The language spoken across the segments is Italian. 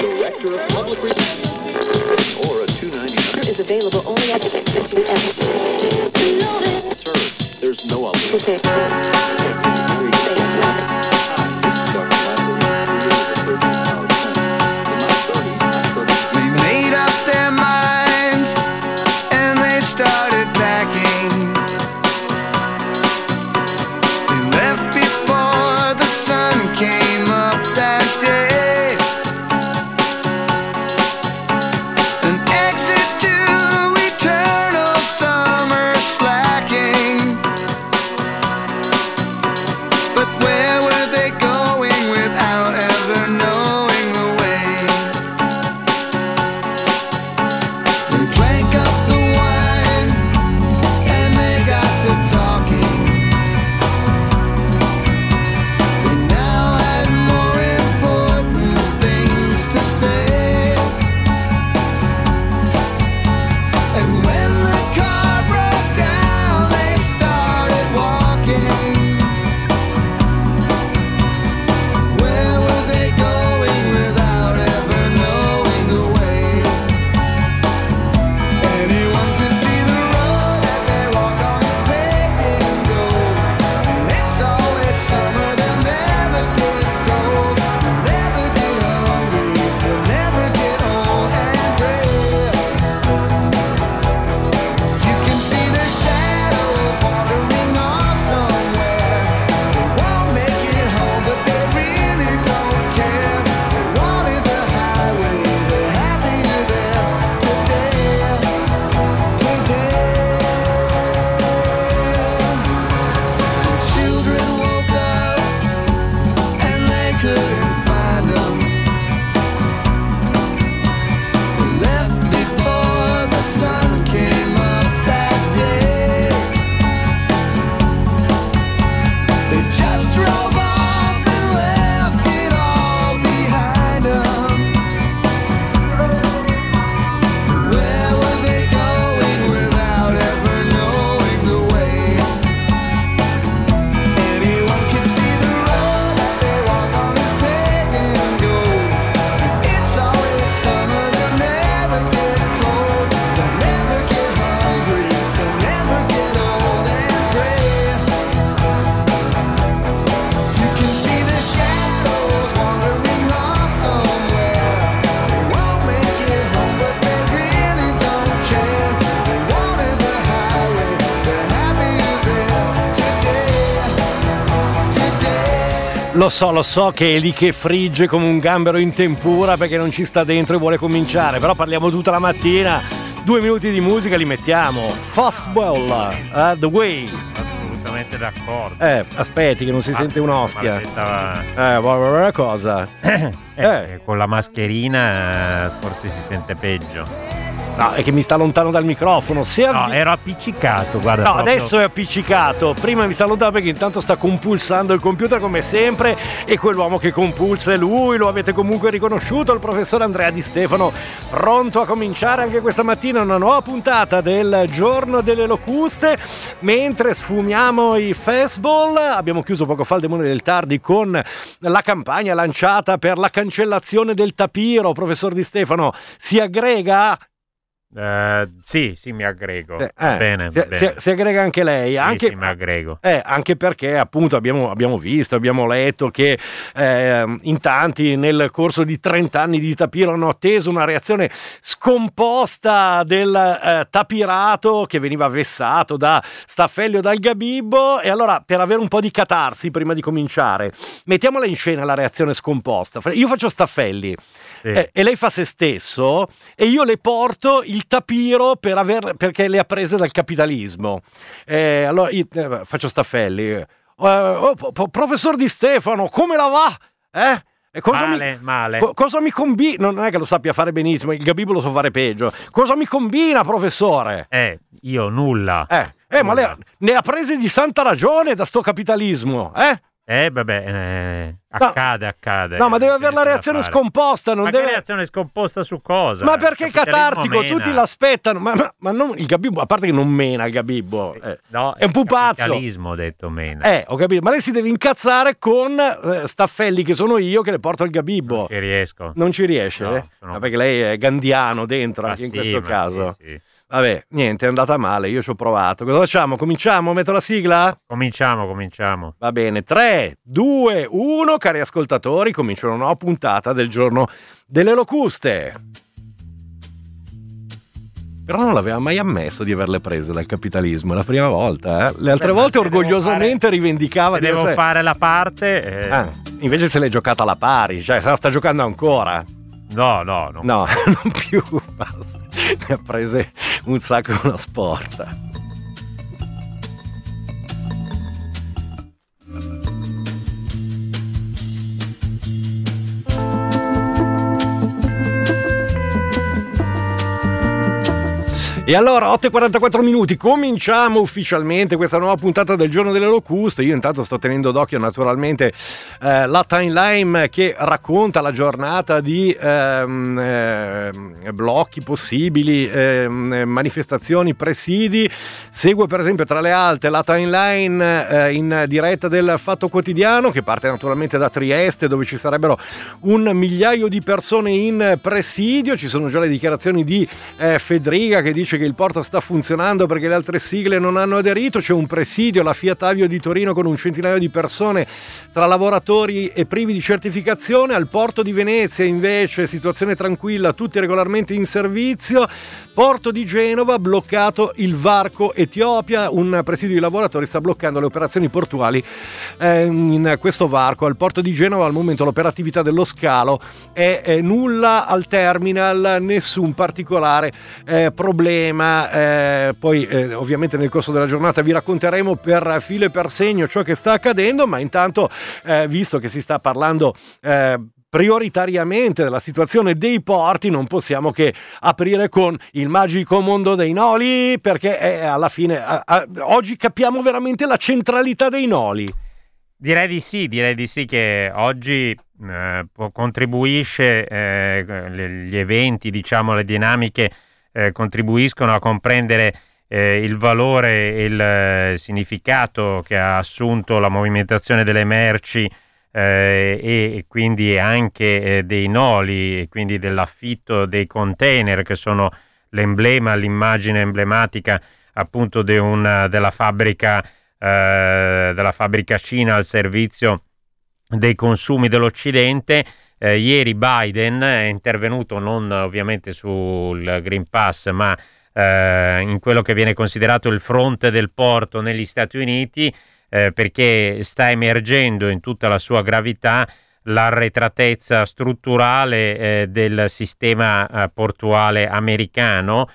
Director of Public Relations or a 299 is available only at the Sir, there's no other. They made up their minds and they started packing. They left before the sun came up that day. An exit to eternal summer slacking. But where were they going without ever knowing the way? They drank up the wine and they got to talking. They now had more important things to say. And when the car broke down, they started walking. Where were they going without ever knowing the way? Anyone could see the road that they walk on is paved in gold. And it's always summer, they'll never get cold. They'll never get hungry, they'll never get old and gray. You can see their shadows wandering off somewhere. They won't make it home, but they really don't care. They wanted the highway, they're happier there today. Children woke up and they couldn't find them. They left before the sun came up that day. They just drove off and left it all behind them. Where were they going without ever knowing the way? Anyone can see the road that they walk on is paved in gold. It's always summer, they'll never get cold. They'll never get hungry, they'll never get old and gray. You can see the shadows wandering off somewhere. They won't make it home, but they really don't care. They wanted the highway, they're happier there today. Lo so che è lì che frigge come un gambero in tempura perché non ci sta dentro e vuole cominciare, però parliamo tutta la mattina, 2 minuti di musica li mettiamo. Fastball, The Way. Assolutamente d'accordo. Aspetti che non si sente un'ostia. Maledetta- Cosa? Con la mascherina forse si sente peggio. No, è che mi sta lontano dal microfono. No, ero appiccicato, guarda. No, proprio. adesso è appiccicato. Prima mi sta lontano perché intanto sta compulsando il computer come sempre. E quell'uomo che compulsa è lui. Lo avete comunque riconosciuto, il professor Andrea Di Stefano, pronto a cominciare anche questa mattina una nuova puntata del Giorno delle Locuste. Mentre sfumiamo i fastball, abbiamo chiuso poco fa il Demone del Tardi con la campagna lanciata per la cancellazione del tapiro. Professor Di Stefano, si aggrega? Sì, mi aggrego. Bene, si aggrega anche lei, anche, sì, mi aggrego. Anche perché appunto abbiamo visto, abbiamo letto che in tanti nel corso di 30 anni di tapiro hanno atteso una reazione scomposta del tapirato che veniva vessato da Staffelli o dal Gabibbo. E allora, per avere un po' di catarsi prima di cominciare, mettiamola in scena la reazione scomposta. Io faccio Staffelli, sì, e lei fa se stesso e io le porto il tapiro perché le ha prese dal capitalismo. Allora faccio Staffelli. Professor Di Stefano, come la va? E cosa male. Cosa mi combina? Non è che lo sappia fare benissimo, il Gabibbo lo so fare peggio. Cosa mi combina, professore? Io nulla. Ma lei ne ha prese di santa ragione da sto capitalismo, Accade. No, ma deve Non avere c'è la niente da reazione fare. scomposta, non Ma deve... che reazione scomposta su cosa? Ma perché Capitalismo catartico? mena. Tutti l'aspettano, ma non il Gabibbo, a parte che non mena il Gabibbo, No, è un pupazzo. capitalismo, ho detto mena. Ho capito, ma lei si deve incazzare con Staffelli, che sono io, che le porto il Gabibbo. Non ci riesco. Non ci riesce? No, sono- Ma perché lei è gandiano dentro, Ma anche in sì, questo ma caso. sì. Vabbè, niente, è andata male, io ci ho provato. Cosa facciamo? Cominciamo? Metto la sigla? Cominciamo. Va bene, 3, 2, 1, cari ascoltatori, comincia una nuova puntata del giorno delle locuste. Però non l'aveva mai ammesso di averle prese dal capitalismo, è la prima volta. Le altre Beh, ma volte se devo orgogliosamente rivendicava Se di devo essere... fare la parte... invece se l'è giocata alla pari, cioè se la sta giocando ancora. No. No, non più, basta. Ne ha prese un sacco una sporta. E allora 8:44 cominciamo ufficialmente questa nuova puntata del giorno delle locuste. Io intanto sto tenendo d'occhio naturalmente la timeline che racconta la giornata di blocchi possibili, manifestazioni, presidi. Segue per esempio tra le altre la timeline in diretta del Fatto Quotidiano, che parte naturalmente da Trieste, dove ci sarebbero 1 migliaio di persone in presidio. Ci sono già le dichiarazioni di Fedriga, che dice che il porto sta funzionando perché le altre sigle non hanno aderito. C'è un presidio, la Fiat Avio di Torino, con un centinaio di persone tra lavoratori e privi di certificazione. Al porto di Venezia invece situazione tranquilla, tutti regolarmente in servizio. Porto di Genova, bloccato il varco Etiopia, un presidio di lavoratori sta bloccando le operazioni portuali in questo varco. Al porto di Genova al momento l'operatività dello scalo è nulla, al terminal nessun particolare problema. Poi ovviamente nel corso della giornata vi racconteremo per filo e per segno ciò che sta accadendo, ma intanto visto che si sta parlando prioritariamente della situazione dei porti, non possiamo che aprire con il magico mondo dei noli, perché alla fine oggi capiamo veramente la centralità dei noli. Direi di sì che oggi contribuisce, gli eventi, diciamo, le dinamiche contribuiscono a comprendere il valore e il significato che ha assunto la movimentazione delle merci e quindi anche dei noli, e quindi dell'affitto dei container, che sono l'immagine emblematica appunto della fabbrica Cina al servizio dei consumi dell'Occidente. Ieri Biden è intervenuto non ovviamente sul Green Pass, ma in quello che viene considerato il fronte del porto negli Stati Uniti, perché sta emergendo in tutta la sua gravità l'arretratezza strutturale del sistema portuale americano,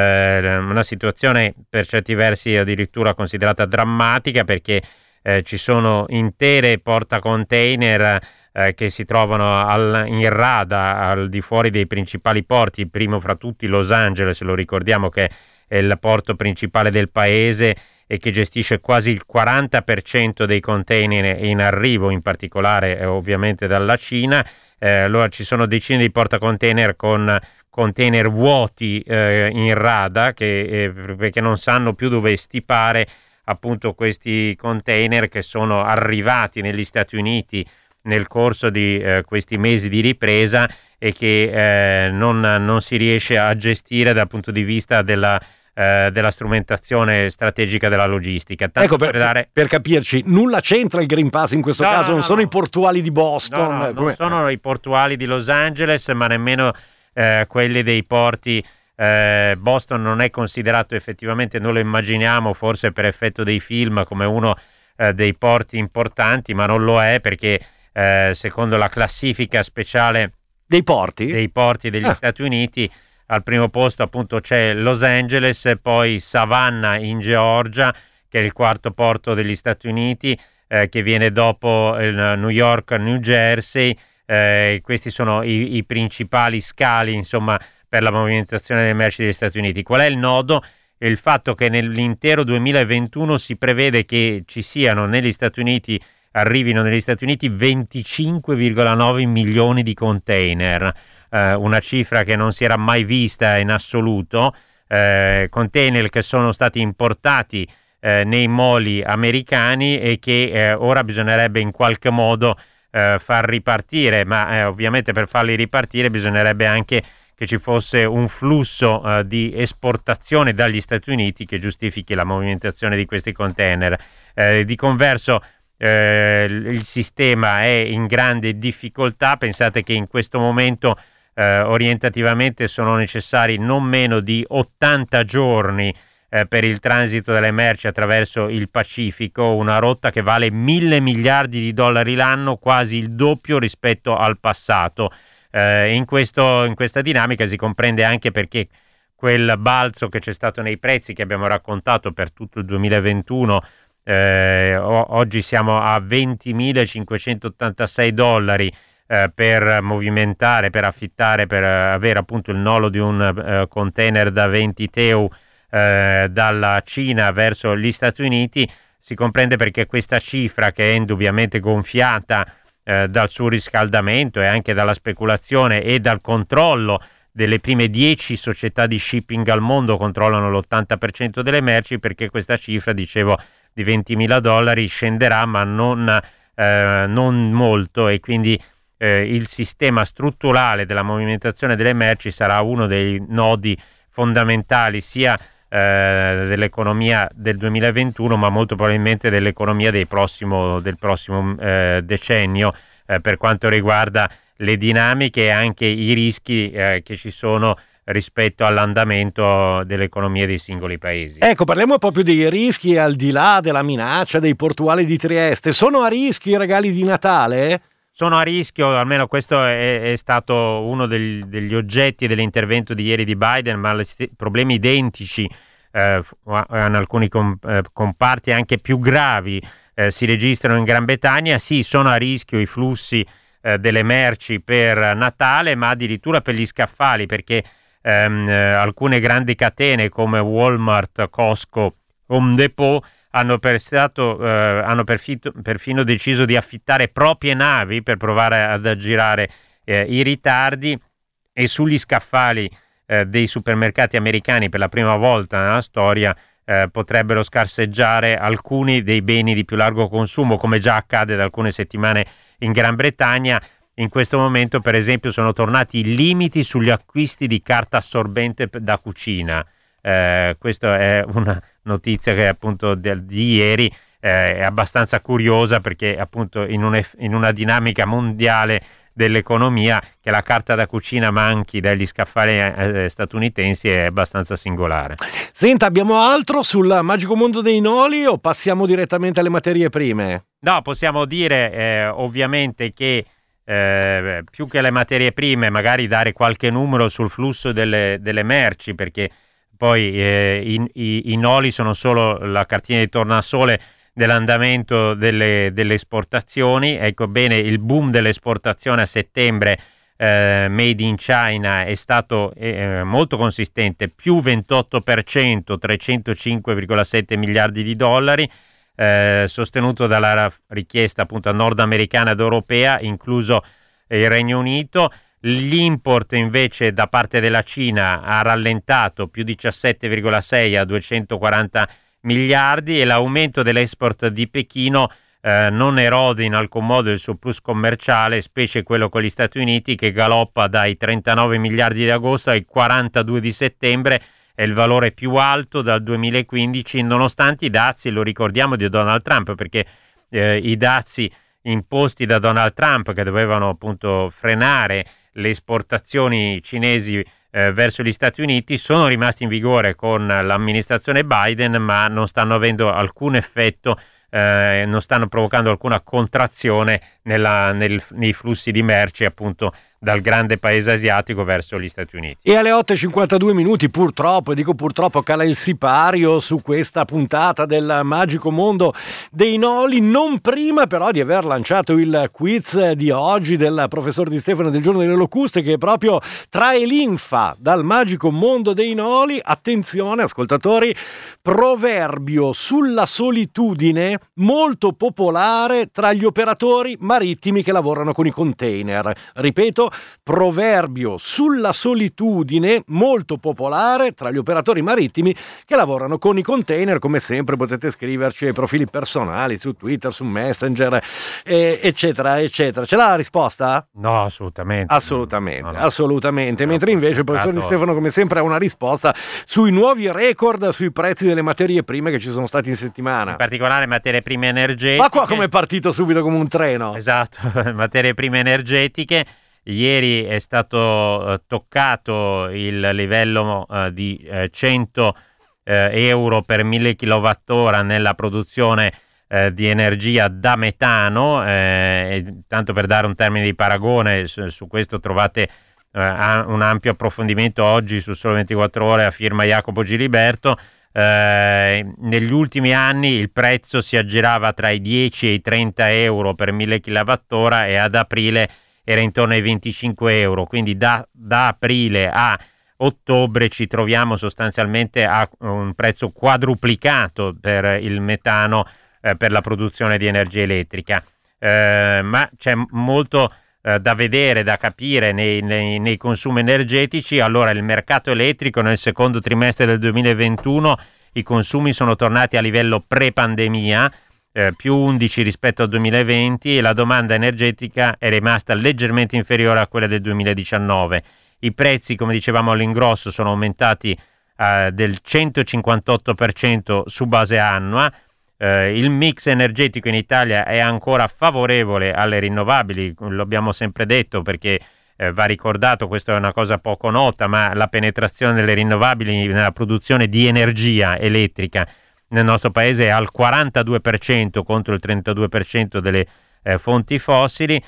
una situazione per certi versi addirittura considerata drammatica, perché ci sono intere portacontainer che si trovano in rada al di fuori dei principali porti, il primo fra tutti Los Angeles, lo ricordiamo che è il porto principale del paese e che gestisce quasi il 40% dei container in arrivo, in particolare ovviamente dalla Cina. Allora ci sono decine di portacontainer con container vuoti in rada perché non sanno più dove stipare appunto questi container che sono arrivati negli Stati Uniti nel corso di questi mesi di ripresa e che non si riesce a gestire dal punto di vista della strumentazione strategica della logistica. Tanto Ecco, per capirci, nulla c'entra il Green Pass in questo caso, non sono i portuali di Boston. Non sono i portuali di Los Angeles, ma nemmeno quelli dei porti. Boston non è considerato effettivamente, noi lo immaginiamo forse per effetto dei film come uno dei porti importanti, ma non lo è, perché secondo la classifica speciale dei porti degli Stati Uniti, al primo posto appunto c'è Los Angeles, poi Savannah in Georgia, che è il quarto porto degli Stati Uniti, che viene dopo New York, New Jersey. Questi sono i principali scali, insomma, per la movimentazione delle merci degli Stati Uniti. Qual è il nodo? Il fatto che nell'intero 2021 si prevede che ci siano negli Stati Uniti arrivino negli Stati Uniti 25,9 milioni di container, una cifra che non si era mai vista in assoluto, container che sono stati importati nei moli americani e che ora bisognerebbe in qualche modo far ripartire, ma ovviamente per farli ripartire bisognerebbe anche che ci fosse un flusso di esportazione dagli Stati Uniti che giustifichi la movimentazione di questi container. Di converso il sistema è in grande difficoltà. Pensate che in questo momento orientativamente sono necessari non meno di 80 giorni per il transito delle merci attraverso il Pacifico, una rotta che vale 1.000 miliardi di dollari l'anno, quasi il doppio rispetto al passato. In questa dinamica si comprende anche perché quel balzo che c'è stato nei prezzi che abbiamo raccontato per tutto il 2021, oggi siamo a 20.586 dollari per movimentare, per affittare, per avere appunto il nolo di un container da 20 TEU dalla Cina verso gli Stati Uniti. Si comprende perché questa cifra, che è indubbiamente gonfiata dal surriscaldamento e anche dalla speculazione e dal controllo delle prime 10 società di shipping al mondo, controllano l'80% delle merci, perché questa cifra, dicevo, di 20.000 dollari scenderà, ma non molto, e quindi il sistema strutturale della movimentazione delle merci sarà uno dei nodi fondamentali sia dell'economia del 2021, ma molto probabilmente dell'economia del prossimo decennio, per quanto riguarda le dinamiche e anche i rischi che ci sono rispetto all'andamento dell'economia dei singoli paesi. Ecco, parliamo proprio dei rischi al di là della minaccia dei portuali di Trieste. Sono a rischio i regali di Natale? Sono a rischio, almeno questo è stato uno degli oggetti dell'intervento di ieri di Biden, ma problemi identici in alcuni comparti anche più gravi si registrano in Gran Bretagna. Sì, sono a rischio i flussi delle merci per Natale, ma addirittura per gli scaffali, perché alcune grandi catene come Walmart, Costco, Home Depot hanno perfino deciso di affittare proprie navi per provare ad aggirare i ritardi, e sugli scaffali dei supermercati americani per la prima volta nella storia potrebbero scarseggiare alcuni dei beni di più largo consumo, come già accade da alcune settimane in Gran Bretagna. In questo momento, per esempio, sono tornati i limiti sugli acquisti di carta assorbente da cucina. Questa è una notizia che appunto di ieri è abbastanza curiosa, perché appunto in una dinamica mondiale dell'economia, che la carta da cucina manchi dagli scaffali statunitensi è abbastanza singolare. Senta, abbiamo altro sul magico mondo dei noli o passiamo direttamente alle materie prime? No, possiamo dire ovviamente che più che le materie prime, magari dare qualche numero sul flusso delle merci, perché poi i noli sono solo la cartina di tornasole dell'andamento delle esportazioni. Ecco bene, il boom dell'esportazione a settembre made in China è stato molto consistente, più 28%, 305,7 miliardi di dollari, sostenuto dalla richiesta appunto nordamericana ed europea, incluso il Regno Unito. L'import invece da parte della Cina ha rallentato, più 17,6 a 240 miliardi, e l'aumento dell'export di Pechino non erode in alcun modo il surplus commerciale, specie quello con gli Stati Uniti, che galoppa dai 39 miliardi di agosto ai 42 di settembre. È il valore più alto dal 2015, nonostante i dazi, lo ricordiamo, di Donald Trump, perché i dazi imposti da Donald Trump, che dovevano appunto frenare le esportazioni cinesi verso gli Stati Uniti, sono rimasti in vigore con l'amministrazione Biden, ma non stanno avendo alcun effetto, non stanno provocando alcuna contrazione nei flussi di merci appunto dal grande paese asiatico verso gli Stati Uniti. E alle 8:52 minuti, purtroppo, e dico purtroppo, cala il sipario su questa puntata del magico mondo dei noli, non prima però di aver lanciato il quiz di oggi del professor Di Stefano del giorno delle locuste, che proprio trae linfa dal magico mondo dei noli. Attenzione ascoltatori, proverbio sulla solitudine molto popolare tra gli operatori marittimi che lavorano con i container. Ripeto, proverbio sulla solitudine molto popolare tra gli operatori marittimi che lavorano con i container. Come sempre potete scriverci ai profili personali su Twitter, su Messenger, eccetera eccetera. Ce l'ha la risposta? No, assolutamente. Assolutamente, No. assolutamente. Mentre invece il professor Di Dato- Stefano come sempre ha una risposta sui nuovi record sui prezzi delle materie prime che ci sono stati in settimana. In particolare materie prime energetiche. Ma qua come è partito subito come un treno. Esatto, materie prime energetiche. Ieri è stato toccato il livello di 100 euro per 1000 kWh nella produzione di energia da metano. Tanto per dare un termine di paragone, su questo trovate un ampio approfondimento oggi su Sole 24 Ore a firma Jacopo Giliberto. Negli ultimi anni il prezzo si aggirava tra i 10 e i 30 euro per 1000 kWh e ad aprile era intorno ai 25 euro, quindi da aprile a ottobre ci troviamo sostanzialmente a un prezzo quadruplicato per il metano per la produzione di energia elettrica. Ma c'è molto da vedere, da capire nei consumi energetici. Allora, il mercato elettrico nel secondo trimestre del 2021 i consumi sono tornati a livello pre-pandemia, più 11 rispetto al 2020, e la domanda energetica è rimasta leggermente inferiore a quella del 2019. I prezzi, come dicevamo all'ingrosso, sono aumentati del 158% su base annua. Il mix energetico in Italia è ancora favorevole alle rinnovabili, lo abbiamo sempre detto, perché va ricordato, questa è una cosa poco nota, ma la penetrazione delle rinnovabili nella produzione di energia elettrica nel nostro paese è al 42% contro il 32% delle fonti fossili.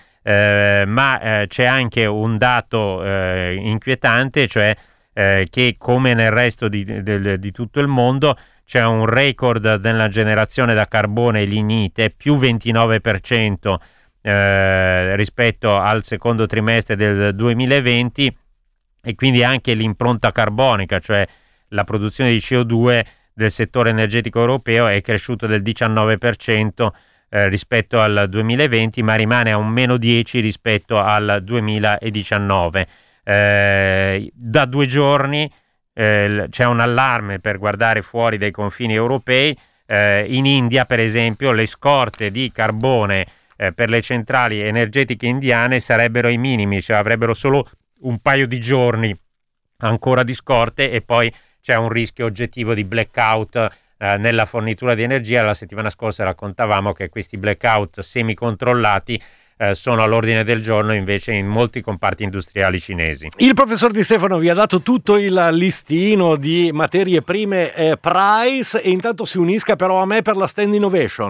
Ma c'è anche un dato inquietante, cioè che come nel resto di tutto il mondo c'è un record della generazione da carbone lignite, più 29% rispetto al secondo trimestre del 2020, e quindi anche l'impronta carbonica, cioè la produzione di CO2 del settore energetico europeo, è cresciuto del 19% rispetto al 2020, ma rimane a un meno 10 rispetto al 2019. Da 2 giorni c'è un allarme per guardare fuori dai confini europei. In India, per esempio, le scorte di carbone per le centrali energetiche indiane sarebbero ai minimi, cioè avrebbero solo un paio di giorni ancora di scorte, e poi c'è un rischio oggettivo di blackout nella fornitura di energia. La settimana scorsa raccontavamo che questi blackout semi-controllati sono all'ordine del giorno invece in molti comparti industriali cinesi. Il professor Di Stefano vi ha dato tutto il listino di materie prime price, e intanto si unisca però a me per la stand innovation.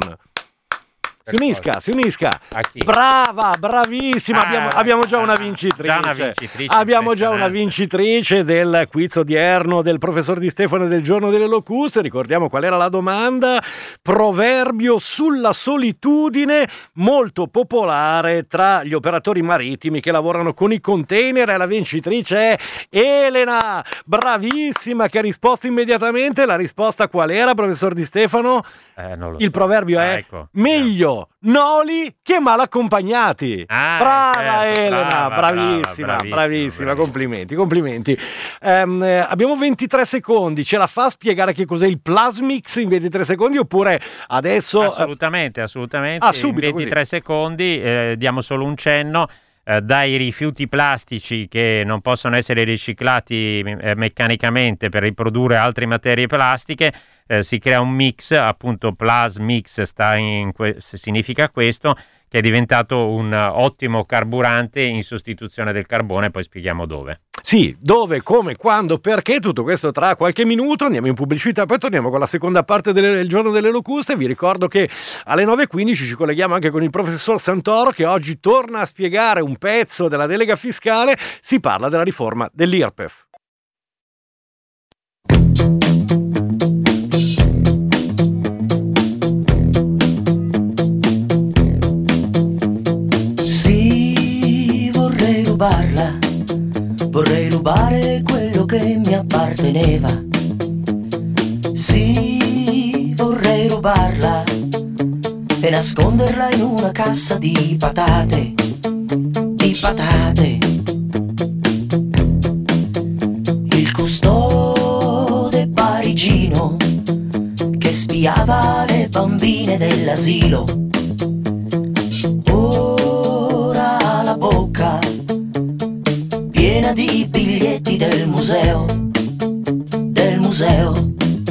Si unisca. A chi? Brava, bravissima. Abbiamo già una vincitrice. Abbiamo già una vincitrice del quiz odierno del professor Di Stefano del giorno delle locuste. Ricordiamo qual era la domanda. Proverbio sulla solitudine molto popolare tra gli operatori marittimi che lavorano con i container, e la vincitrice è Elena. Bravissima, che ha risposto immediatamente. La risposta qual era, professor Di Stefano? Non lo Il so. proverbio è Ecco. meglio noli che mal accompagnati. Brava certo, Elena, brava, bravissima. Complimenti. Abbiamo 23 secondi, ce la fa a spiegare che cos'è il Plasmix in 23 secondi oppure adesso? Assolutamente. Subito, In 23 secondi diamo solo un cenno. Dai rifiuti plastici che non possono essere riciclati meccanicamente per riprodurre altre materie plastiche, si crea un mix, appunto Plasmix significa questo, che è diventato un ottimo carburante in sostituzione del carbone, poi spieghiamo dove. Sì, dove, come, quando, perché, tutto questo tra qualche minuto. Andiamo in pubblicità, poi torniamo con la seconda parte del giorno delle locuste. Vi ricordo che alle 9.15 ci colleghiamo anche con il professor Santoro, che oggi torna a spiegare un pezzo della delega fiscale. Si parla della riforma dell'IRPEF. Sì, vorrei rubarla. Vorrei rubare quello che mi apparteneva. Sì, vorrei rubarla e nasconderla in una cassa di patate, di patate. Il custode parigino che spiava le bambine dell'asilo ora ha la bocca piena di biglietti del museo, del museo.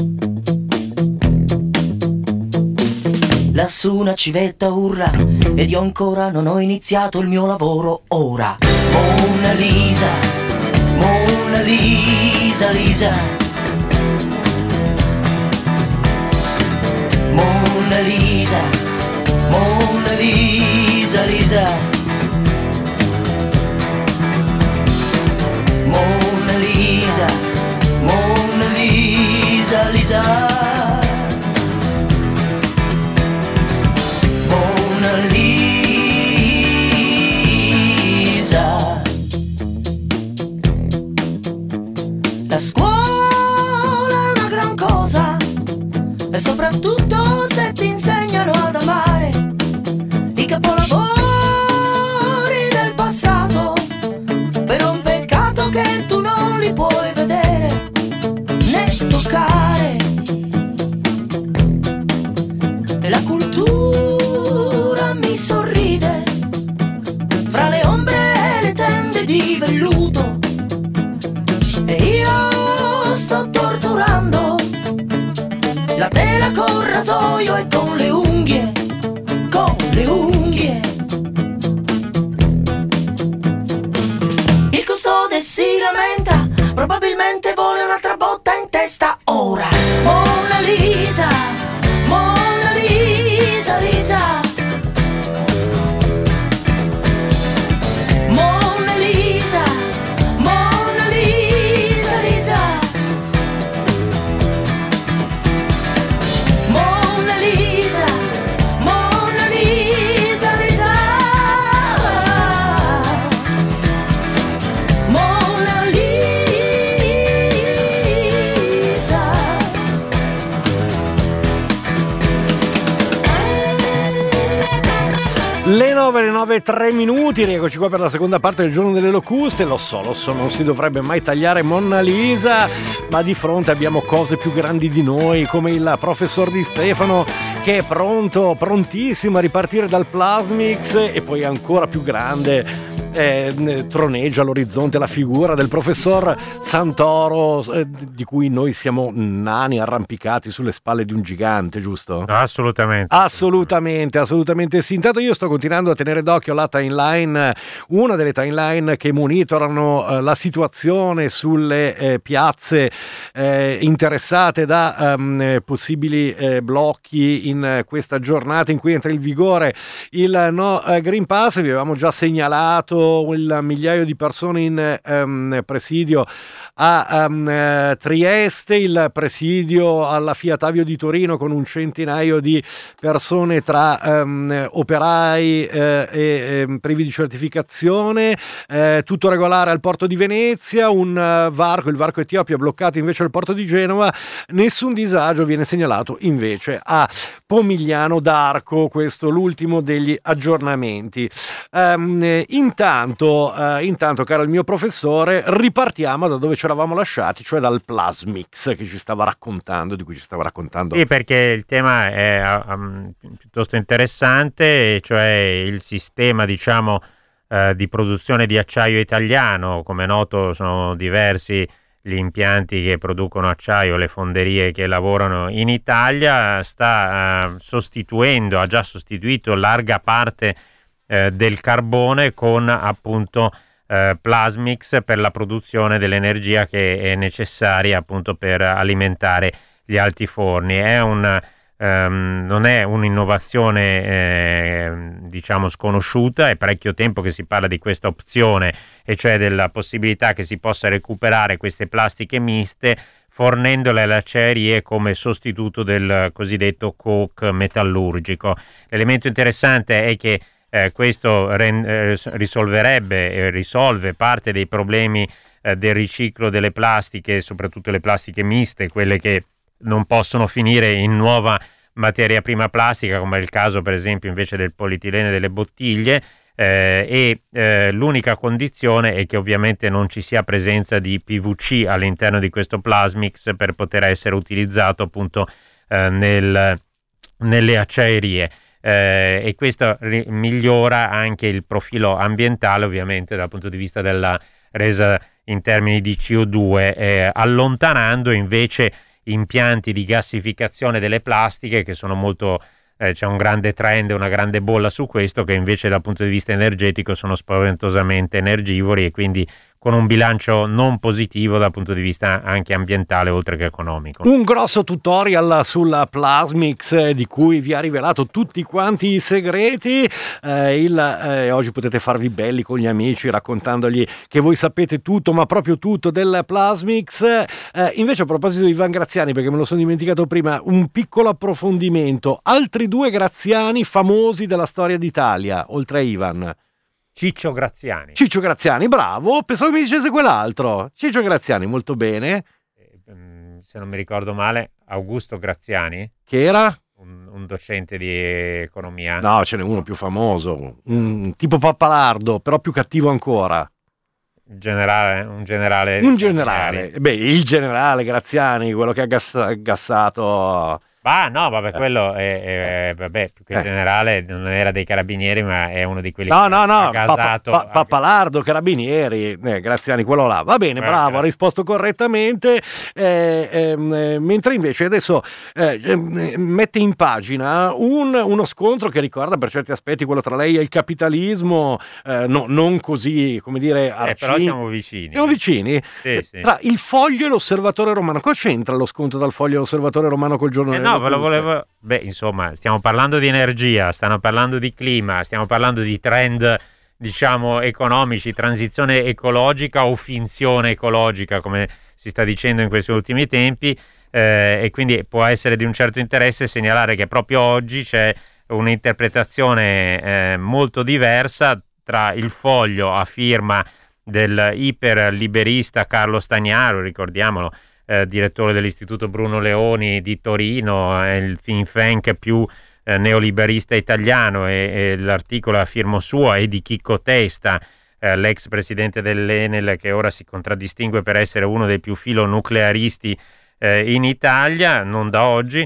Lassù una civetta urla ed io ancora non ho iniziato il mio lavoro ora. Mona Lisa, Mona Lisa, Lisa. Mona Lisa, Mona Lisa, Lisa. Mona Lisa, Mona Lisa, Lisa. Mona Lisa. La scuola è una gran cosa e soprattutto se ti insegnano ad amare i capolavori del passato. Però un peccato che tu non li puoi vedere né toccare. E la cultura mi sorride fra le ombre e le tende di velluto. E io sto torturando la tela col rasoio e con le unghie, con le unghie. Il custode si lamenta, probabilmente vuole un'altra botta in testa ora. Mona Lisa, Mona Lisa, Lisa. Mona Lisa, Mona Lisa, Lisa. Mona Lisa, Mona Lisa, Lisa. Mona Lisa. Le 9:03 minuti, rieccoci qua per la seconda parte del giorno delle locuste. Lo so, non si dovrebbe mai tagliare Monna Lisa, ma di fronte abbiamo cose più grandi di noi, come il professor Di Stefano, che è prontissimo a ripartire dal Plasmix, e poi ancora più grande troneggia all'orizzonte la figura del professor Santoro, di cui noi siamo nani arrampicati sulle spalle di un gigante, giusto? Assolutamente. Assolutamente sì. Intanto io sto continuando a tenere d'occhio la timeline, una delle timeline che monitorano la situazione sulle piazze interessate da possibili blocchi in questa giornata in cui entra in vigore il No Green Pass. Vi avevamo già segnalato il migliaio di persone in presidio a Trieste, il presidio alla Fiat Avio di Torino con un centinaio di persone tra operai e privi di certificazione, tutto regolare al porto di Venezia, il varco Etiopia bloccato invece al porto di Genova, nessun disagio viene segnalato invece a Pomigliano d'Arco, questo l'ultimo degli aggiornamenti. Intanto, caro il mio professore, ripartiamo da dove ci eravamo lasciati, cioè dal Plasmix di cui ci stava raccontando. Sì, perché il tema è piuttosto interessante, cioè il sistema, diciamo, di produzione di acciaio italiano. Come è noto, sono diversi gli impianti che producono acciaio, le fonderie che lavorano in Italia. Ha già sostituito larga parte del carbone con appunto Plasmix per la produzione dell'energia che è necessaria appunto per alimentare gli altiforni. Non è un'innovazione diciamo sconosciuta, è parecchio tempo che si parla di questa opzione, e cioè della possibilità che si possa recuperare queste plastiche miste fornendole alle acciaierie come sostituto del cosiddetto coke metallurgico. L'elemento interessante è che questo risolve parte dei problemi del riciclo delle plastiche, soprattutto le plastiche miste, quelle che non possono finire in nuova materia prima plastica, come è il caso per esempio invece del polietilene delle bottiglie, l'unica condizione è che ovviamente non ci sia presenza di PVC all'interno di questo Plasmix per poter essere utilizzato appunto nelle acciaierie, e questo migliora anche il profilo ambientale ovviamente dal punto di vista della resa in termini di CO2, allontanando invece impianti di gassificazione delle plastiche che sono molto c'è un grande trend, una grande bolla su questo, che invece dal punto di vista energetico sono spaventosamente energivori e quindi con un bilancio non positivo dal punto di vista anche ambientale oltre che economico. Un grosso tutorial sulla Plasmix di cui vi ha rivelato tutti quanti i segreti. Oggi potete farvi belli con gli amici raccontandogli che voi sapete tutto, ma proprio tutto del Plasmix. Invece a proposito di Ivan Graziani, perché me lo sono dimenticato prima, un piccolo approfondimento. Altri due Graziani famosi della storia d'Italia, oltre a Ivan. Ciccio Graziani. Ciccio Graziani, bravo, pensavo mi dicesse quell'altro. Ciccio Graziani, molto bene. Se non mi ricordo male, Augusto Graziani. Che era? Un docente di economia. No, ce n'è uno più famoso, un tipo Pappalardo, però più cattivo ancora. Un generale. Un generale. Beh, il generale Graziani, quello che ha gassato... vabbè, quello è vabbè, più che generale non era dei carabinieri, ma è uno di quelli che ha gasato. Pappalardo, carabinieri, Graziani, quello là. Va bene, bravo, ha risposto correttamente. Mentre invece adesso mette in pagina uno scontro che ricorda per certi aspetti quello tra lei e il capitalismo, non così, come dire, però siamo vicini. Siamo vicini? Sì. Tra il Foglio e l'Osservatore Romano. Cosa c'entra lo scontro dal Foglio e l'Osservatore Romano col giorno? No, ve lo volevo... Beh, insomma, stiamo parlando di energia, stiamo parlando di clima, stiamo parlando di trend, diciamo, economici, transizione ecologica o finzione ecologica, come si sta dicendo in questi ultimi tempi, e quindi può essere di un certo interesse segnalare che proprio oggi c'è un'interpretazione molto diversa tra il Foglio a firma del iperliberista Carlo Stagnaro, ricordiamolo, direttore dell'Istituto Bruno Leoni di Torino, il think tank più neoliberista italiano, e l'articolo a firma sua e di Chicco Testa, l'ex presidente dell'Enel, che ora si contraddistingue per essere uno dei più filonuclearisti in Italia, non da oggi,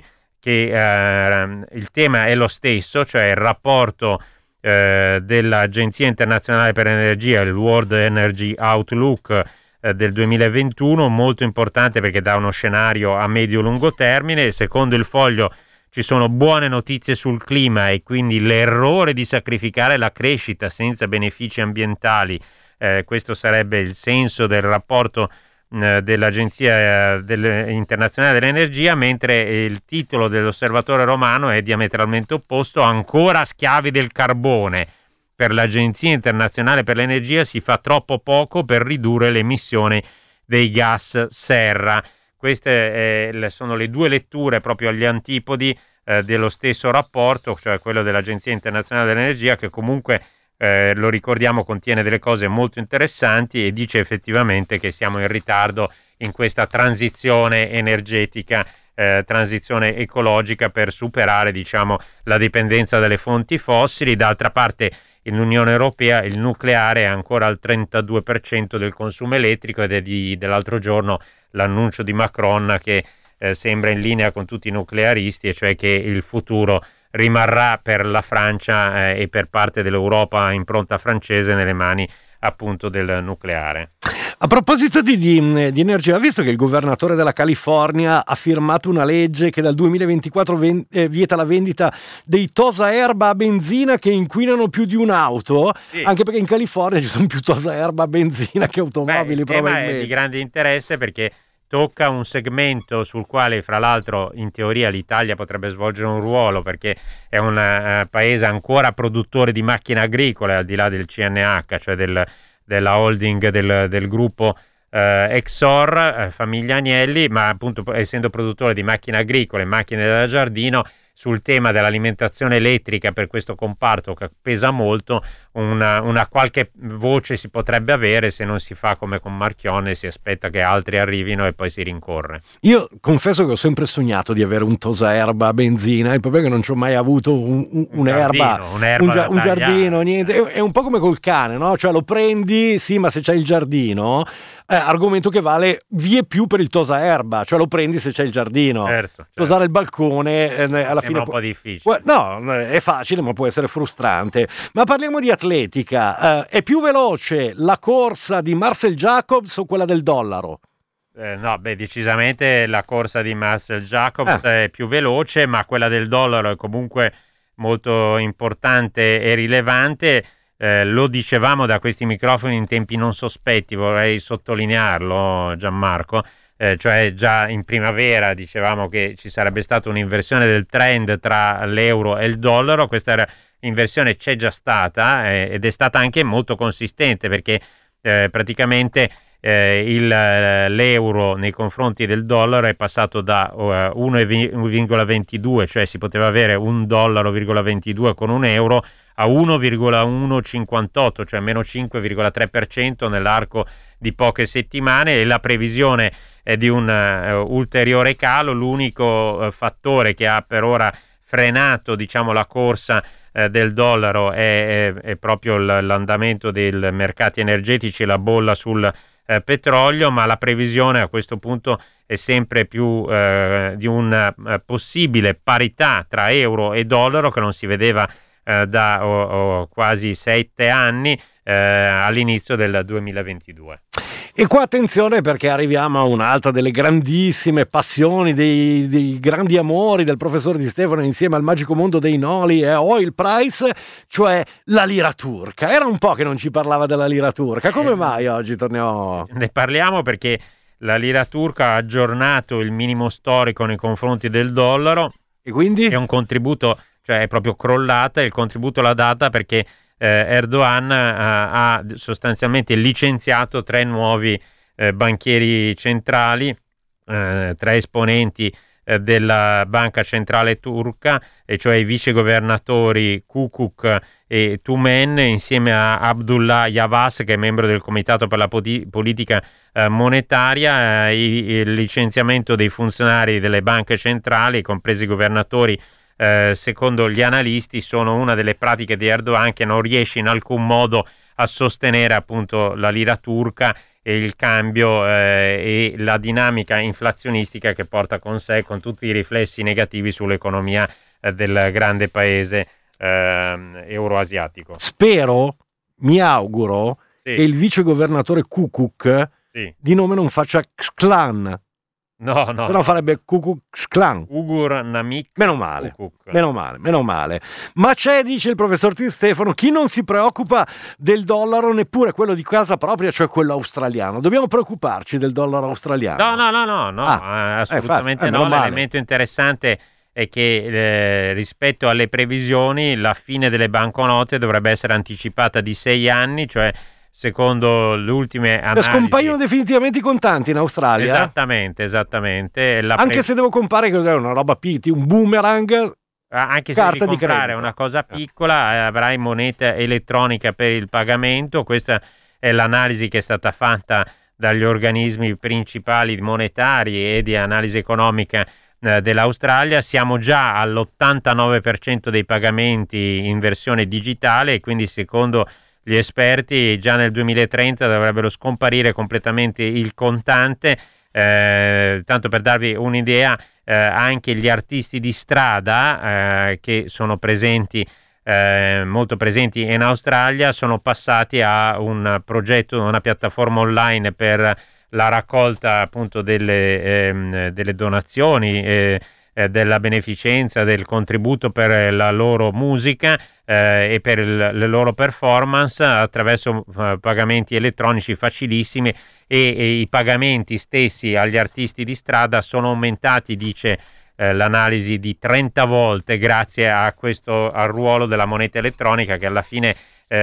che il tema è lo stesso, cioè il rapporto dell'Agenzia Internazionale per l'Energia, il World Energy Outlook del 2021, molto importante perché dà uno scenario a medio-lungo termine. Secondo il Foglio ci sono buone notizie sul clima e quindi l'errore di sacrificare la crescita senza benefici ambientali, questo sarebbe il senso del rapporto dell'Agenzia Internazionale dell'Energia, mentre il titolo dell'Osservatore Romano è diametralmente opposto: ancora schiavi del carbone. Per l'Agenzia Internazionale per l'Energia si fa troppo poco per ridurre le emissioni dei gas serra. Queste sono le due letture proprio agli antipodi dello stesso rapporto, cioè quello dell'Agenzia Internazionale dell'Energia, che comunque, lo ricordiamo, contiene delle cose molto interessanti e dice effettivamente che siamo in ritardo in questa transizione energetica, transizione ecologica, per superare, diciamo, la dipendenza dalle fonti fossili. D'altra parte, in Unione Europea il nucleare è ancora al 32% del consumo elettrico, ed è dell'altro giorno l'annuncio di Macron che sembra in linea con tutti i nuclearisti, e cioè che il futuro rimarrà per la Francia e per parte dell'Europa a impronta francese nelle mani appunto del nucleare. A proposito di energia, visto che il governatore della California ha firmato una legge che dal 2024 vieta la vendita dei tosaerba a benzina che inquinano più di un'auto, Sì. anche perché in California ci sono più tosaerba a benzina che automobili, il tema è probabilmente. di grande interesse perché tocca un segmento sul quale, fra l'altro, in teoria l'Italia potrebbe svolgere un ruolo, perché è un paese ancora produttore di macchine agricole, al di là del CNH, cioè della holding del gruppo Exor, famiglia Agnelli, ma appunto essendo produttore di macchine agricole, macchine da giardino, sul tema dell'alimentazione elettrica per questo comparto che pesa molto, una qualche voce si potrebbe avere se non si fa come con Marchionne, si aspetta che altri arrivino e poi si rincorre. Io confesso che ho sempre sognato di avere un tosaerba a benzina, il problema è che non ci ho mai avuto un'erba, un giardino, niente. È un po' come col cane, no? Cioè lo prendi, sì, ma se c'è il giardino, argomento che vale vie più per il tosaerba, cioè lo prendi se c'è il giardino. Certo. Usare il balcone alla fine un po' difficile. No, è facile, ma può essere frustrante. Ma parliamo di atletica. È più veloce la corsa di Marcel Jacobs o quella del dollaro? No, decisamente la corsa di Marcel Jacobs è più veloce, ma quella del dollaro è comunque molto importante e rilevante. Lo dicevamo da questi microfoni in tempi non sospetti, vorrei sottolinearlo, Gianmarco. Cioè già in primavera dicevamo che ci sarebbe stata un'inversione del trend tra l'euro e il dollaro. Questa inversione c'è già stata ed è stata anche molto consistente, perché praticamente l'euro nei confronti del dollaro è passato da 1,22, cioè si poteva avere $1,22 con un euro, a 1,158, cioè meno 5,3% nell'arco di poche settimane, e la previsione è di un ulteriore calo. L'unico fattore che ha per ora frenato, diciamo, la corsa del dollaro è proprio l'andamento dei mercati energetici e la bolla sul petrolio, ma la previsione a questo punto è sempre più di una possibile parità tra euro e dollaro che non si vedeva da quasi 7 anni all'inizio del 2022. E qua attenzione, perché arriviamo a un'altra delle grandissime passioni, dei grandi amori del professor Di Stefano insieme al magico mondo dei noli e oil price, cioè la lira turca. Era un po' che non ci parlava della lira turca, come mai oggi torniamo? Ne parliamo perché la lira turca ha aggiornato il minimo storico nei confronti del dollaro, E quindi? è un contributo, cioè è proprio crollata, e il contributo l'ha data perché Erdogan ha sostanzialmente licenziato 3 nuovi banchieri centrali, 3 esponenti della banca centrale turca, e cioè i vicegovernatori Kukuk e Tumen, insieme a Abdullah Yavas, che è membro del Comitato per la Politica Monetaria. Il licenziamento dei funzionari delle banche centrali, compresi i governatori, secondo gli analisti sono una delle pratiche di Erdogan che non riesce in alcun modo a sostenere appunto la lira turca e il cambio e la dinamica inflazionistica che porta con sé, con tutti i riflessi negativi sull'economia del grande paese euroasiatico. Spero, mi auguro, Sì. che il vicegovernatore Kukuk Sì. di nome non faccia Xclan, No, se no farebbe Kukuxclan. Ugur Namik Meno male. Kukuk. Meno male. Ma c'è, dice il professor Di Stefano, chi non si preoccupa del dollaro, neppure quello di casa propria, cioè quello australiano. Dobbiamo preoccuparci del dollaro australiano? No, assolutamente infatti, no. meno male. L'elemento interessante è che rispetto alle previsioni la fine delle banconote dovrebbe essere anticipata di 6 anni, cioè secondo le ultime analisi. Scompaiono definitivamente i contanti in Australia? Esattamente. Anche se devo comprare cos'è, una roba pitti, un boomerang. Anche se carta devi di comprare credito. una cosa piccola, avrai moneta elettronica per il pagamento. Questa è l'analisi che è stata fatta dagli organismi principali monetari e di analisi economica dell'Australia. Siamo già all'89% dei pagamenti in versione digitale, e quindi secondo gli esperti già nel 2030 dovrebbero scomparire completamente il contante. Tanto per darvi un'idea, anche gli artisti di strada che sono presenti molto presenti in Australia, sono passati a un progetto, una piattaforma online per la raccolta appunto delle donazioni, della beneficenza, del contributo per la loro musica e per le loro performance attraverso pagamenti elettronici facilissimi, e i pagamenti stessi agli artisti di strada sono aumentati, dice l'analisi, di 30 volte grazie a al ruolo della moneta elettronica, che alla fine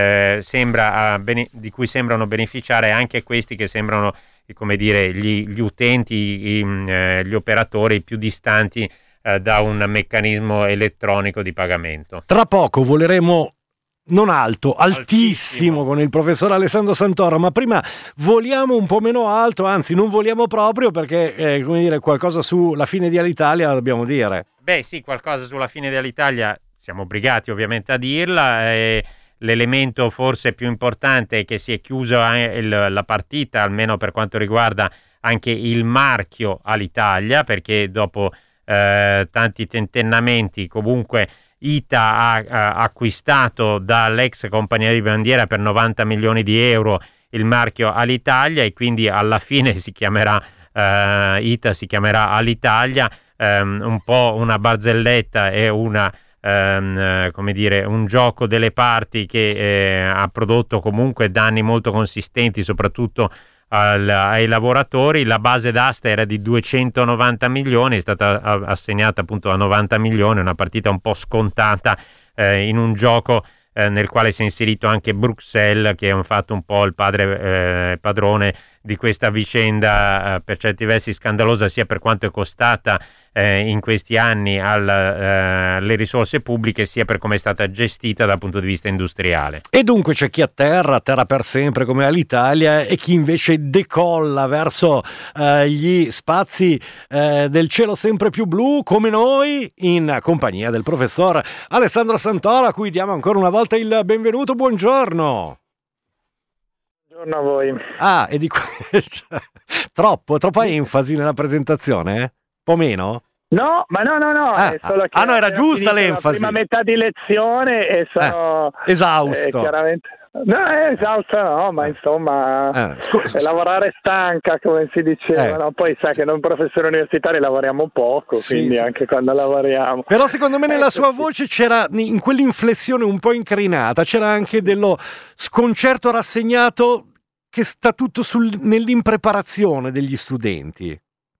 di cui sembrano beneficiare anche questi che sembrano, come dire, gli utenti, gli operatori più distanti da un meccanismo elettronico di pagamento. Tra poco voleremo non alto, altissimo con il professor Alessandro Santoro, ma prima voliamo un po' meno alto, anzi non voliamo proprio, perché come dire, qualcosa sulla fine di Alitalia dobbiamo dire. Beh sì, qualcosa sulla fine dell'Italia siamo obbligati ovviamente a dirla. L'elemento forse più importante è che si è chiusa la partita, almeno per quanto riguarda anche il marchio Alitalia, perché dopo tanti tentennamenti comunque ITA ha acquistato dall'ex compagnia di bandiera per 90 milioni di euro il marchio Alitalia, e quindi alla fine si chiamerà ITA, si chiamerà Alitalia, un po' una barzelletta e una come dire, un gioco delle parti che ha prodotto comunque danni molto consistenti, soprattutto ai lavoratori. La base d'asta era di 290 milioni, è stata assegnata appunto a 90 milioni, una partita un po' scontata in un gioco nel quale si è inserito anche Bruxelles, che ha fatto un po' il padrone di questa vicenda per certi versi scandalosa, sia per quanto è costata in questi anni alle risorse pubbliche, sia per come è stata gestita dal punto di vista industriale. E dunque c'è chi atterra per sempre come Alitalia, e chi invece decolla verso gli spazi del cielo sempre più blu, come noi, in compagnia del professor Alessandro Santoro, a cui diamo ancora una volta il benvenuto. Buongiorno. Buongiorno a voi. Ah, e di troppa enfasi nella presentazione, eh? Un po' meno? No, ma no, è solo che no, era giusta l'enfasi. La prima metà di lezione e sono esausto. Chiaramente. No, è esausto no, ma insomma lavorare stanca, come si diceva, no? Poi sa che noi professori universitari lavoriamo poco, quindi anche quando lavoriamo. Però secondo me nella sua voce c'era, in quell'inflessione un po' incrinata, c'era anche dello sconcerto rassegnato che sta tutto nell'impreparazione degli studenti.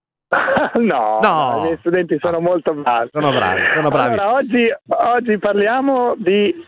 No, i miei studenti sono molto bravi. Sono bravi. Allora, oggi parliamo di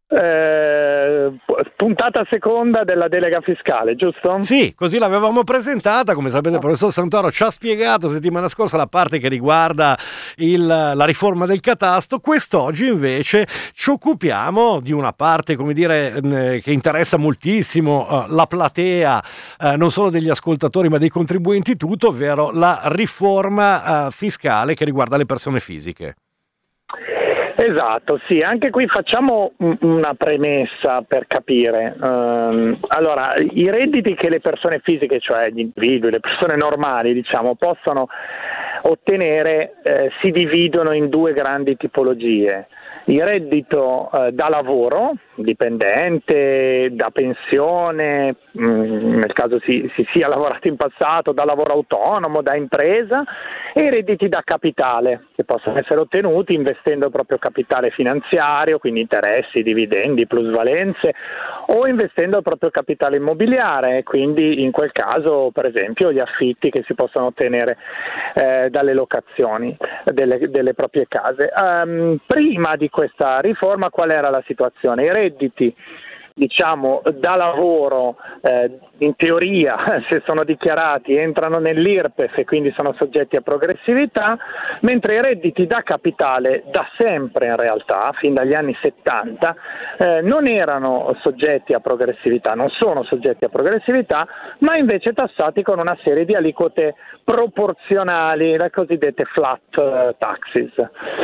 puntata seconda della delega fiscale, giusto? Sì, così l'avevamo presentata. Come sapete, il professor Santoro ci ha spiegato settimana scorsa la parte che riguarda la riforma del catasto. Quest'oggi invece ci occupiamo di una parte, come dire, che interessa moltissimo la platea, non solo degli ascoltatori ma dei contribuenti tutto, ovvero la riforma fiscale che riguarda le persone fisiche. Esatto, sì, anche qui facciamo una premessa per capire. Allora, i redditi che le persone fisiche, cioè gli individui, le persone normali, diciamo, possono ottenere si dividono in due grandi tipologie. Il reddito da lavoro, dipendente, da pensione, nel caso si sia lavorato in passato, da lavoro autonomo, da impresa, e i redditi da capitale, che possono essere ottenuti investendo il proprio capitale finanziario, quindi interessi, dividendi, plusvalenze, o investendo il proprio capitale immobiliare, quindi in quel caso per esempio gli affitti che si possono ottenere dalle locazioni delle proprie case. Prima di questa riforma qual era la situazione? I redditi, diciamo, da lavoro in teoria, se sono dichiarati, entrano nell'IRPEF e quindi sono soggetti a progressività, mentre i redditi da capitale da sempre, in realtà fin dagli anni 70, non erano soggetti a progressività, non sono soggetti a progressività, ma invece tassati con una serie di aliquote proporzionali, le cosiddette flat taxes,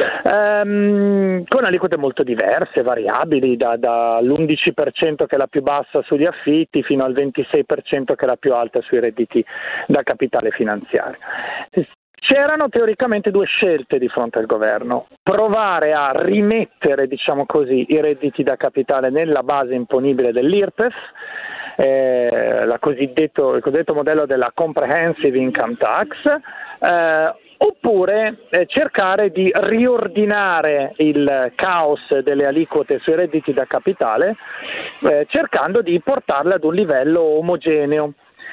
con aliquote molto diverse, variabili, dall'11% che è la più bassa sugli affitti fino al 26% che è la più alta sui redditi da capitale finanziario. C'erano teoricamente due scelte di fronte al governo: provare a rimettere, diciamo così, i redditi da capitale nella base imponibile dell'IRPEF, il cosiddetto modello della Comprehensive Income Tax, oppure cercare di riordinare il caos delle aliquote sui redditi da capitale, cercando di portarle ad un livello omogeneo.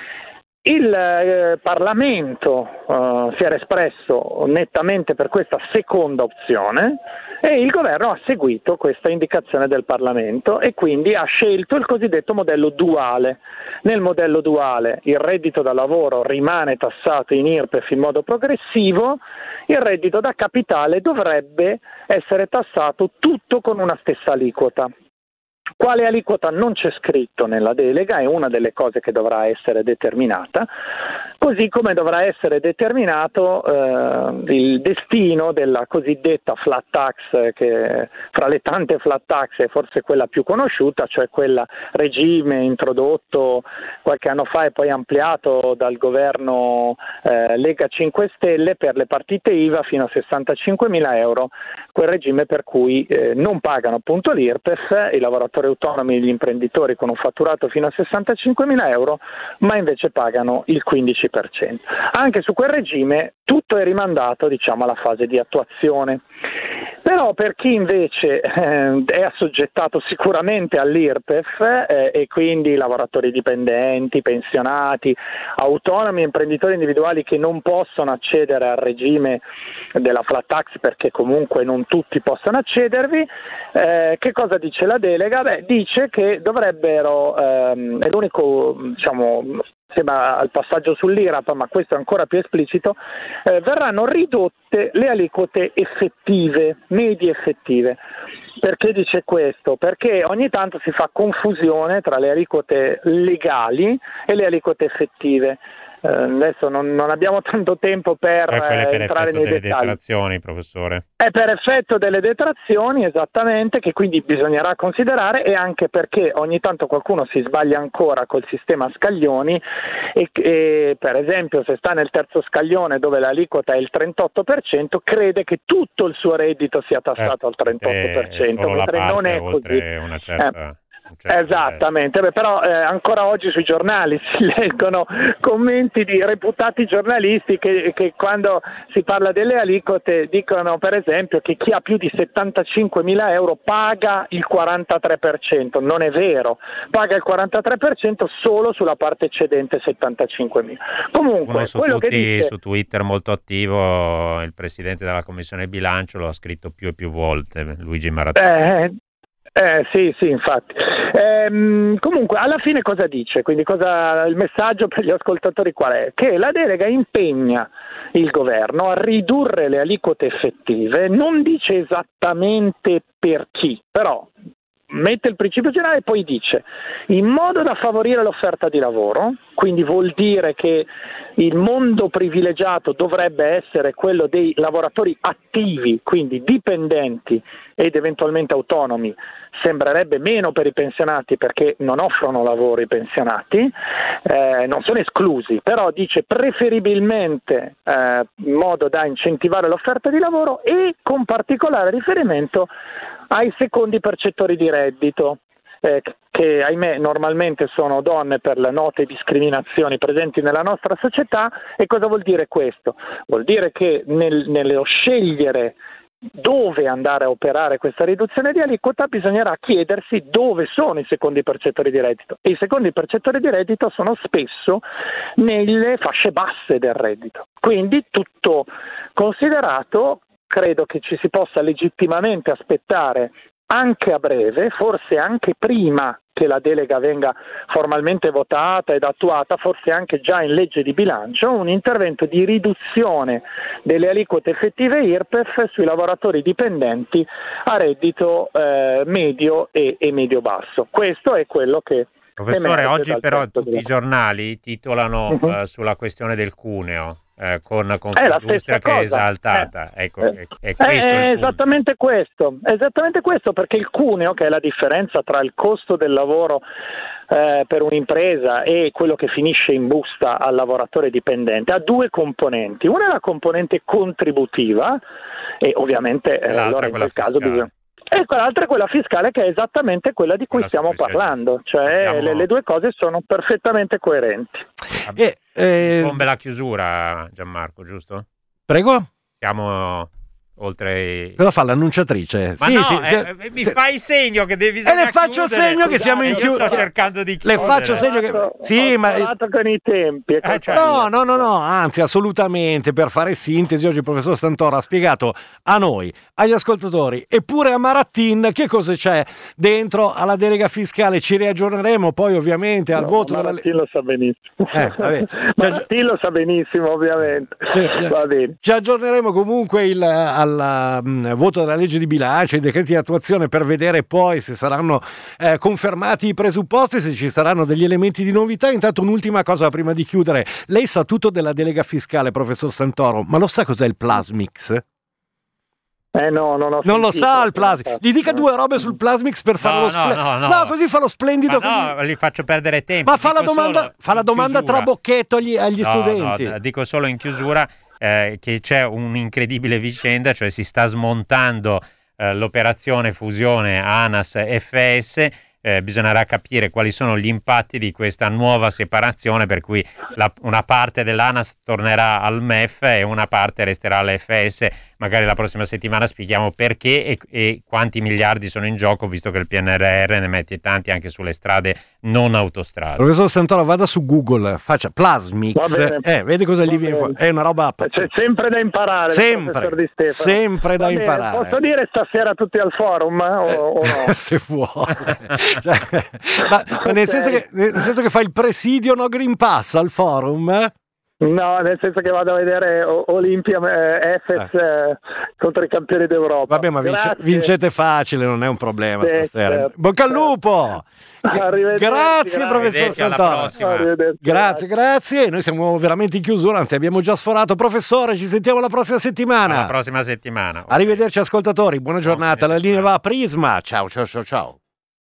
Il Parlamento si era espresso nettamente per questa seconda opzione e il governo ha seguito questa indicazione del Parlamento e quindi ha scelto il cosiddetto modello duale. Nel modello duale il reddito da lavoro rimane tassato in IRPEF in modo progressivo, il reddito da capitale dovrebbe essere tassato tutto con una stessa aliquota. Quale aliquota non c'è scritto nella delega, è una delle cose che dovrà essere determinata, così come dovrà essere determinato il destino della cosiddetta flat tax, che fra le tante flat tax è forse quella più conosciuta, cioè quella regime introdotto qualche anno fa e poi ampliato dal governo Lega 5 Stelle per le partite IVA fino a 65.000 euro, quel regime per cui non pagano appunto l'IRPEF i lavoratori autonomi e gli imprenditori con un fatturato fino a 65.000 euro, ma invece pagano il 15%. Anche su quel regime tutto è rimandato, diciamo, alla fase di attuazione. Però per chi invece è assoggettato sicuramente all'IRPEF e quindi lavoratori dipendenti, pensionati, autonomi, imprenditori individuali che non possono accedere al regime della flat tax perché comunque non tutti possono accedervi, che cosa dice la delega? Dice che dovrebbero, è l'unico, diciamo, sembra al passaggio sull'IRAP, ma questo è ancora più esplicito, verranno ridotte le aliquote effettive, medie effettive. Perché dice questo? Perché ogni tanto si fa confusione tra le aliquote legali e le aliquote effettive. Adesso non abbiamo tanto tempo per entrare nei dettagli. Detrazioni, professore. È per effetto delle detrazioni, esattamente, che quindi bisognerà considerare, e anche perché ogni tanto qualcuno si sbaglia ancora col sistema scaglioni e per esempio se sta nel terzo scaglione dove l'aliquota è il 38%, crede che tutto il suo reddito sia tassato al 38%, mentre non è così. Una certa... Esattamente, però ancora oggi sui giornali si leggono commenti di reputati giornalisti che quando si parla delle aliquote dicono per esempio che chi ha più di 75.000 euro paga il 43%, non è vero, paga il 43% solo sulla parte eccedente 75.000. Comunque, quello che dice... Su Twitter molto attivo, il presidente della Commissione Bilancio lo ha scritto più e più volte, Luigi Maratoni. Sì, infatti. Comunque, alla fine cosa dice? Quindi il messaggio per gli ascoltatori qual è? Che la delega impegna il governo a ridurre le aliquote effettive, non dice esattamente per chi, però mette il principio generale e poi dice in modo da favorire l'offerta di lavoro, quindi vuol dire che il mondo privilegiato dovrebbe essere quello dei lavoratori attivi, quindi dipendenti ed eventualmente autonomi. Sembrerebbe meno per i pensionati perché non offrono lavoro i pensionati, non sono esclusi, però dice preferibilmente in modo da incentivare l'offerta di lavoro e con particolare riferimento ai secondi percettori di reddito, che ahimè normalmente sono donne per le note discriminazioni presenti nella nostra società. E cosa vuol dire questo? Vuol dire che nello scegliere dove andare a operare questa riduzione di aliquota bisognerà chiedersi dove sono i secondi percettori di reddito, e i secondi percettori di reddito sono spesso nelle fasce basse del reddito. Quindi tutto considerato, credo che ci si possa legittimamente aspettare anche a breve, forse anche prima che la delega venga formalmente votata ed attuata, forse anche già in legge di bilancio, un intervento di riduzione delle aliquote effettive IRPEF sui lavoratori dipendenti a reddito medio e medio-basso. Questo è quello che... Professore, oggi però tutti i giornali titolano sulla questione del cuneo. Con Confindustria che è esaltata, ecco, è questo esattamente questo, perché il cuneo, che è la differenza tra il costo del lavoro per un'impresa e quello che finisce in busta al lavoratore dipendente ha due componenti. Una è la componente contributiva e ovviamente allora in quel caso bisogna... E quell'altra è quella fiscale, che è esattamente quella di cui stiamo parlando, cioè le due cose sono perfettamente coerenti. Incombe la chiusura, Gianmarco, giusto? Prego? Siamo oltre... Cosa fa l'annunciatrice? Ma mi fai segno che devi... E le faccio segno che siamo in chiusura. Sto cercando di chiudere. Le faccio segno che... Sì, ma... con i tempi. No, anzi, assolutamente. Per fare sintesi, oggi il professor Santoro ha spiegato a noi, agli ascoltatori e pure a Marattin che cosa c'è dentro alla delega fiscale. Ci riaggiorneremo poi ovviamente al voto della... Marattin lo sa benissimo. Marattin lo sa benissimo, ovviamente. Va bene. Ci aggiorneremo comunque al voto della legge di bilancio, i decreti di attuazione, per vedere poi se saranno confermati i presupposti, se ci saranno degli elementi di novità. Intanto un'ultima cosa prima di chiudere: lei sa tutto della delega fiscale, professor Santoro, ma lo sa cos'è il Plasmix? No, non lo sa il Plasmix. Gli dica due robe sul Plasmix per farlo no, così fa lo splendido. No, li faccio perdere tempo. Ma fa la domanda trabocchetto agli studenti. No, dico solo in chiusura che c'è un'incredibile vicenda, cioè si sta smontando l'operazione fusione ANAS-FS. Bisognerà capire quali sono gli impatti di questa nuova separazione, per cui una parte dell'ANAS tornerà al MEF e una parte resterà all'FS. Magari la prossima settimana spieghiamo perché e quanti miliardi sono in gioco, visto che il PNRR ne mette tanti anche sulle strade non autostrade. Professor Santoro, vada su Google, faccia Plasmix, vedi cosa gli viene fuori. È una roba c'è sempre da imparare, sempre da imparare. Posso dire stasera tutti al forum o no? Se vuoi. Ma nel senso che fa il presidio no Green Pass al forum? No, nel senso che vado a vedere Olimpia Efes contro i campioni d'Europa. Vabbè, ma vincete facile, non è un problema stasera. Certo. Bocca al lupo! Grazie professor Santoro. Grazie. Noi siamo veramente in chiusura, anzi abbiamo già sforato. Professore, ci sentiamo la prossima settimana. La prossima settimana. Arrivederci ascoltatori, buona giornata. La linea va a Prisma. Ciao.